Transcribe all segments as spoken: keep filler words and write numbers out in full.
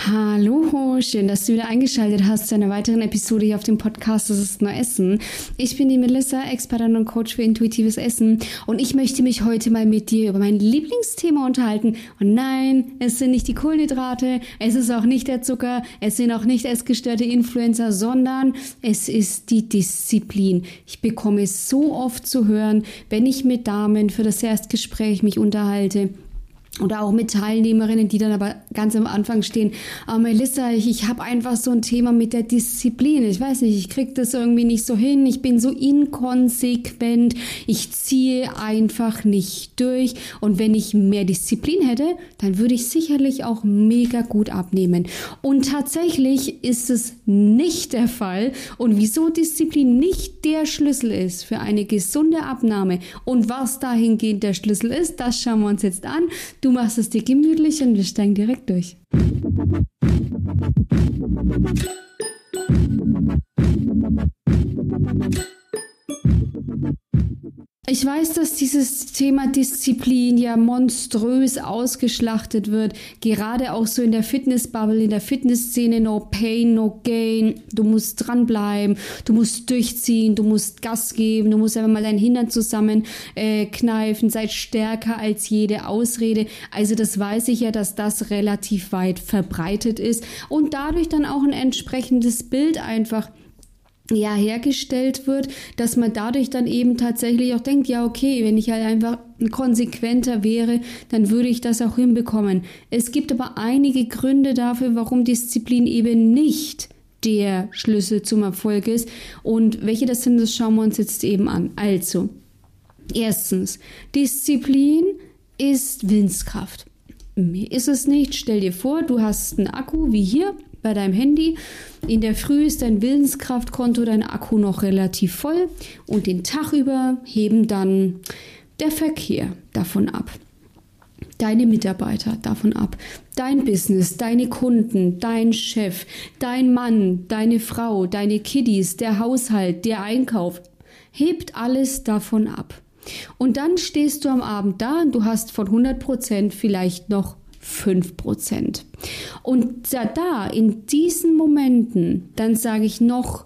Hallo, schön, dass du wieder eingeschaltet hast zu einer weiteren Episode hier auf dem Podcast Das ist nur Essen. Ich bin die Melissa, Expertin und Coach für intuitives Essen und ich möchte mich heute mal mit dir über mein Lieblingsthema unterhalten. Und nein, es sind nicht die Kohlenhydrate, es ist auch nicht der Zucker, es sind auch nicht essgestörte Influencer, sondern es ist die Disziplin. Ich bekomme es so oft zu hören, wenn ich mit Damen für das Erstgespräch mich unterhalte. Oder auch mit Teilnehmerinnen, die dann aber ganz am Anfang stehen. Aber Melissa, ich, ich habe einfach so ein Thema mit der Disziplin. Ich weiß nicht, ich kriege das irgendwie nicht so hin. Ich bin so inkonsequent. Ich ziehe einfach nicht durch. Und wenn ich mehr Disziplin hätte, dann würde ich sicherlich auch mega gut abnehmen. Und tatsächlich ist es nicht der Fall. Und wieso Disziplin nicht der Schlüssel ist für eine gesunde Abnahme und was dahingehend der Schlüssel ist, das schauen wir uns jetzt an. Du machst es dir gemütlich und wir steigen direkt durch. Ich weiß, dass dieses Thema Disziplin ja monströs ausgeschlachtet wird, gerade auch so in der Fitnessbubble, in der Fitnessszene, no pain, no gain, du musst dranbleiben, du musst durchziehen, du musst Gas geben, du musst einfach mal dein Hintern zusammen äh, kneifen, sei stärker als jede Ausrede. Also das weiß ich ja, dass das relativ weit verbreitet ist und dadurch dann auch ein entsprechendes Bild einfach ja, hergestellt wird, dass man dadurch dann eben tatsächlich auch denkt, ja okay, wenn ich halt einfach konsequenter wäre, dann würde ich das auch hinbekommen. Es gibt aber einige Gründe dafür, warum Disziplin eben nicht der Schlüssel zum Erfolg ist und welche das sind, das schauen wir uns jetzt eben an. Also, erstens, Disziplin ist Willenskraft. Mehr ist es nicht. Stell dir vor, du hast einen Akku wie hier bei deinem Handy. In der Früh ist dein Willenskraftkonto, dein Akku noch relativ voll und den Tag über heben dann der Verkehr davon ab. Deine Mitarbeiter davon ab, dein Business, deine Kunden, dein Chef, dein Mann, deine Frau, deine Kiddies, der Haushalt, der Einkauf, hebt alles davon ab. Und dann stehst du am Abend da und du hast von hundert Prozent vielleicht noch fünf Prozent. Und da, da in diesen Momenten, dann sage ich noch,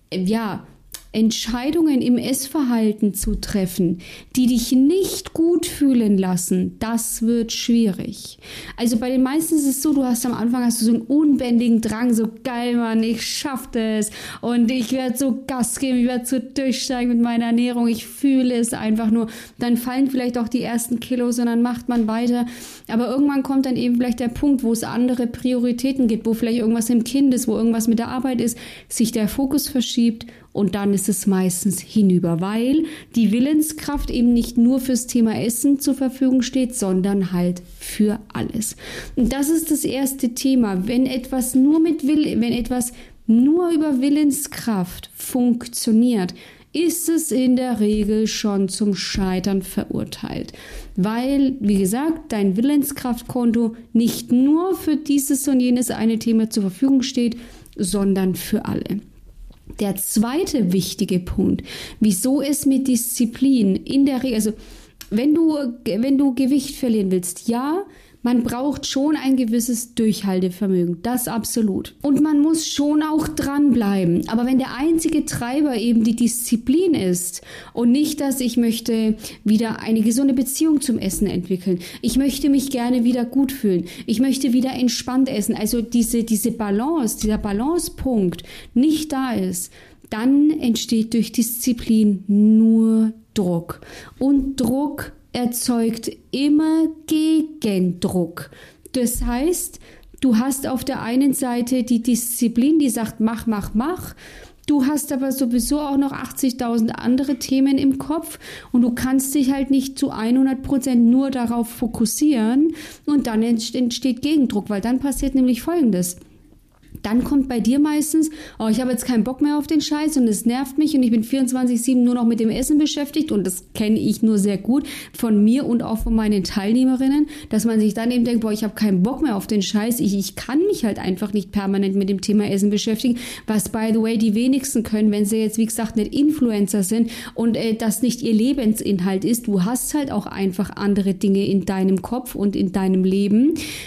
ja, Entscheidungen im Essverhalten zu treffen, die dich nicht gut fühlen lassen, das wird schwierig. Also bei den meisten ist es so, du hast am Anfang hast du so einen unbändigen Drang, so geil, Mann, ich schaff das und ich werde so Gas geben, ich werde so durchsteigen mit meiner Ernährung, ich fühle es einfach nur. Dann fallen vielleicht auch die ersten Kilos und dann macht man weiter. Aber irgendwann kommt dann eben vielleicht der Punkt, wo es andere Prioritäten gibt, wo vielleicht irgendwas im Kind ist, wo irgendwas mit der Arbeit ist, sich der Fokus verschiebt. Und dann ist es meistens hinüber, weil die Willenskraft eben nicht nur fürs Thema Essen zur Verfügung steht, sondern halt für alles. Und das ist das erste Thema. Wenn etwas nur mit Will, wenn etwas nur über Willenskraft funktioniert, ist es in der Regel schon zum Scheitern verurteilt. Weil, wie gesagt, dein Willenskraftkonto nicht nur für dieses und jenes eine Thema zur Verfügung steht, sondern für alle. Der zweite wichtige Punkt, wieso es mit Disziplin in der Regel, also wenn du, wenn du Gewicht verlieren willst, ja, man braucht schon ein gewisses Durchhaltevermögen, das absolut. Und man muss schon auch dranbleiben. Aber wenn der einzige Treiber eben die Disziplin ist und nicht, dass ich möchte wieder eine gesunde Beziehung zum Essen entwickeln, ich möchte mich gerne wieder gut fühlen, ich möchte wieder entspannt essen, also diese, diese Balance, dieser Balancepunkt nicht da ist, dann entsteht durch Disziplin nur Druck. Und Druck erzeugt immer Gegendruck. Das heißt, du hast auf der einen Seite die Disziplin, die sagt, mach, mach, mach. Du hast aber sowieso auch noch achtzigtausend andere Themen im Kopf und du kannst dich halt nicht zu hundert Prozent nur darauf fokussieren und dann entsteht Gegendruck, weil dann passiert nämlich Folgendes. Dann kommt bei dir meistens, oh, ich habe jetzt keinen Bock mehr auf den Scheiß und es nervt mich und ich bin vierundzwanzig sieben nur noch mit dem Essen beschäftigt und das kenne ich nur sehr gut von mir und auch von meinen Teilnehmerinnen, dass man sich dann eben denkt, boah, ich habe keinen Bock mehr auf den Scheiß, ich, ich kann mich halt einfach nicht permanent mit dem Thema Essen beschäftigen, was by the way die wenigsten können, wenn sie jetzt wie gesagt nicht Influencer sind und äh, das nicht ihr Lebensinhalt ist. Du hast halt auch einfach andere Dinge in deinem Kopf und in deinem Leben.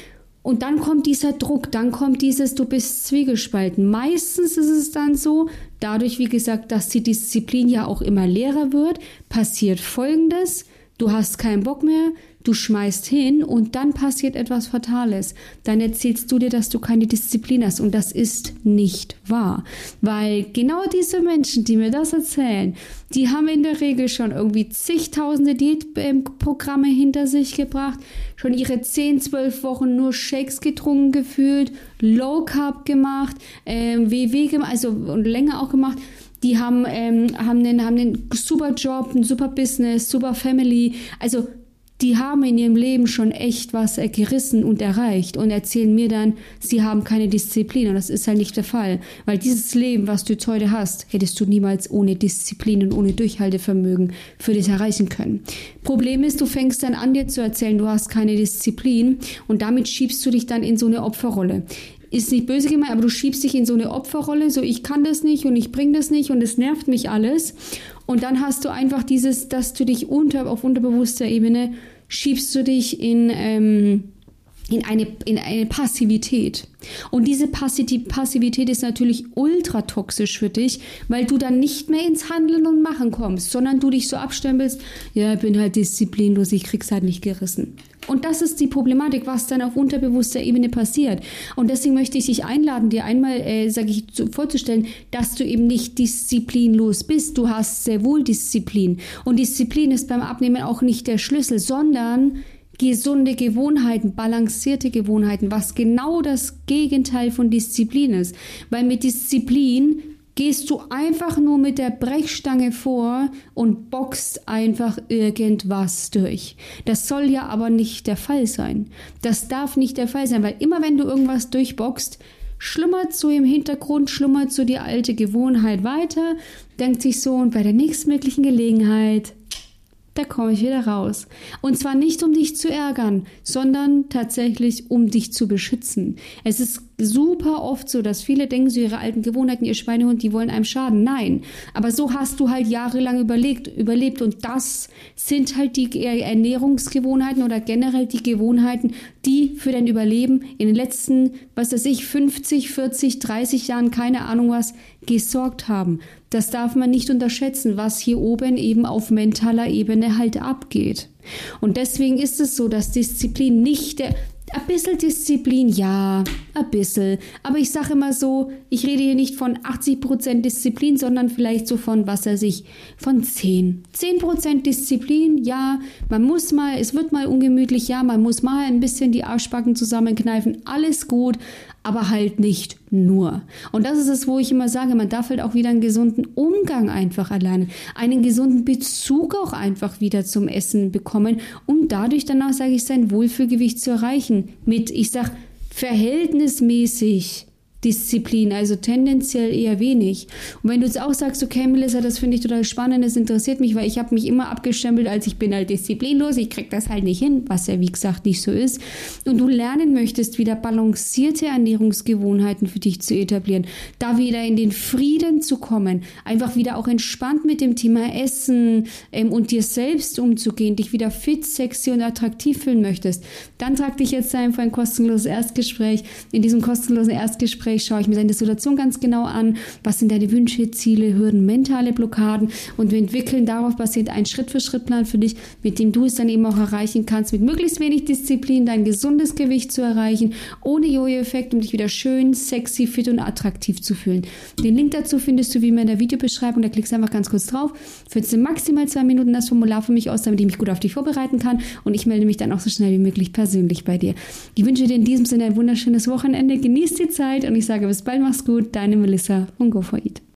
Und dann kommt dieser Druck, dann kommt dieses, du bist zwiegespalten. Meistens ist es dann so, dadurch, wie gesagt, dass die Disziplin ja auch immer leerer wird, passiert Folgendes: Du hast keinen Bock mehr, du schmeißt hin und dann passiert etwas Fatales. Dann erzählst du dir, dass du keine Disziplin hast und das ist nicht wahr. Weil genau diese Menschen, die mir das erzählen, die haben in der Regel schon irgendwie zigtausende Diätprogramme hinter sich gebracht, schon ihre zehn, zwölf Wochen nur Shakes getrunken gefühlt, Low Carb gemacht, ähm, W W gemacht, also und länger auch gemacht. Die haben, ähm, haben, einen, haben einen super Job, ein super Business, super Family. Also die haben in ihrem Leben schon echt was äh, gerissen und erreicht und erzählen mir dann, sie haben keine Disziplin. Und das ist halt nicht der Fall. Weil dieses Leben, was du jetzt heute hast, hättest du niemals ohne Disziplin und ohne Durchhaltevermögen für dich erreichen können. Problem ist, du fängst dann an, dir zu erzählen, du hast keine Disziplin und damit schiebst du dich dann in so eine Opferrolle. Ist nicht böse gemeint, aber du schiebst dich in so eine Opferrolle, so ich kann das nicht und ich bringe das nicht und es nervt mich alles. Und dann hast du einfach dieses, dass du dich unter, auf unterbewusster Ebene schiebst du dich in, ähm, in, eine, in eine Passivität. Und diese Passivität ist natürlich ultra toxisch für dich, weil du dann nicht mehr ins Handeln und Machen kommst, sondern du dich so abstempelst, ja, ich bin halt disziplinlos, ich krieg's halt nicht gerissen. Und das ist die Problematik, was dann auf unterbewusster Ebene passiert. Und deswegen möchte ich dich einladen, dir einmal, äh, sage ich, zu, vorzustellen, dass du eben nicht disziplinlos bist. Du hast sehr wohl Disziplin. Und Disziplin ist beim Abnehmen auch nicht der Schlüssel, sondern gesunde Gewohnheiten, balancierte Gewohnheiten, was genau das Gegenteil von Disziplin ist. Weil mit Disziplin gehst du einfach nur mit der Brechstange vor und boxt einfach irgendwas durch. Das soll ja aber nicht der Fall sein. Das darf nicht der Fall sein, weil immer wenn du irgendwas durchboxt, schlummert so im Hintergrund, schlummert so die alte Gewohnheit weiter, denkt sich so, und bei der nächstmöglichen Gelegenheit, da komme ich wieder raus. Und zwar nicht, um dich zu ärgern, sondern tatsächlich, um dich zu beschützen. Es ist super oft so, dass viele denken, so ihre alten Gewohnheiten, ihr Schweinehund, die wollen einem schaden. Nein, aber so hast du halt jahrelang überlegt, überlebt und das sind halt die Ernährungsgewohnheiten oder generell die Gewohnheiten, die für dein Überleben in den letzten, was weiß ich, fünfzig, vierzig, dreißig Jahren, keine Ahnung was, gesorgt haben. Das darf man nicht unterschätzen, was hier oben eben auf mentaler Ebene halt abgeht. Und deswegen ist es so, dass Disziplin nicht der... Ein bisschen Disziplin, ja, ein bisschen. Aber ich sage immer so, ich rede hier nicht von achtzig Prozent Disziplin, sondern vielleicht so von, was weiß ich, von zehn. zehn Prozent Disziplin, ja, man muss mal, es wird mal ungemütlich, ja, man muss mal ein bisschen die Arschbacken zusammenkneifen, alles gut, aber halt nicht nur. Und das ist es, wo ich immer sage, man darf halt auch wieder einen gesunden Umgang einfach erlernen, einen gesunden Bezug auch einfach wieder zum Essen bekommen, um dadurch dann auch, sage ich, sein Wohlfühlgewicht zu erreichen. Mit, ich sag, verhältnismäßig Disziplin, also tendenziell eher wenig. Und wenn du jetzt auch sagst, okay, Melissa, das finde ich total spannend, das interessiert mich, weil ich habe mich immer abgestempelt, als ich bin halt disziplinlos, ich krieg das halt nicht hin, was ja wie gesagt nicht so ist. Und du lernen möchtest, wieder balancierte Ernährungsgewohnheiten für dich zu etablieren, da wieder in den Frieden zu kommen, einfach wieder auch entspannt mit dem Thema Essen ähm, und dir selbst umzugehen, dich wieder fit, sexy und attraktiv fühlen möchtest, dann trag dich jetzt ein für ein kostenloses Erstgespräch. In diesem kostenlosen Erstgespräch schaue ich mir deine Situation ganz genau an. Was sind deine Wünsche, Ziele, Hürden, mentale Blockaden? Und wir entwickeln darauf basierend einen Schritt-für-Schritt-Plan für dich, mit dem du es dann eben auch erreichen kannst, mit möglichst wenig Disziplin dein gesundes Gewicht zu erreichen, ohne Jojo-Effekt, um dich wieder schön, sexy, fit und attraktiv zu fühlen. Den Link dazu findest du wie immer in der Videobeschreibung. Da klickst du einfach ganz kurz drauf. Füllst du maximal zwei Minuten das Formular für mich aus, damit ich mich gut auf dich vorbereiten kann. Und ich melde mich dann auch so schnell wie möglich persönlich bei dir. Ich wünsche dir in diesem Sinne ein wunderschönes Wochenende. Genieß die Zeit und ich sage bis bald, mach's gut, deine Melissa von Go for Eat.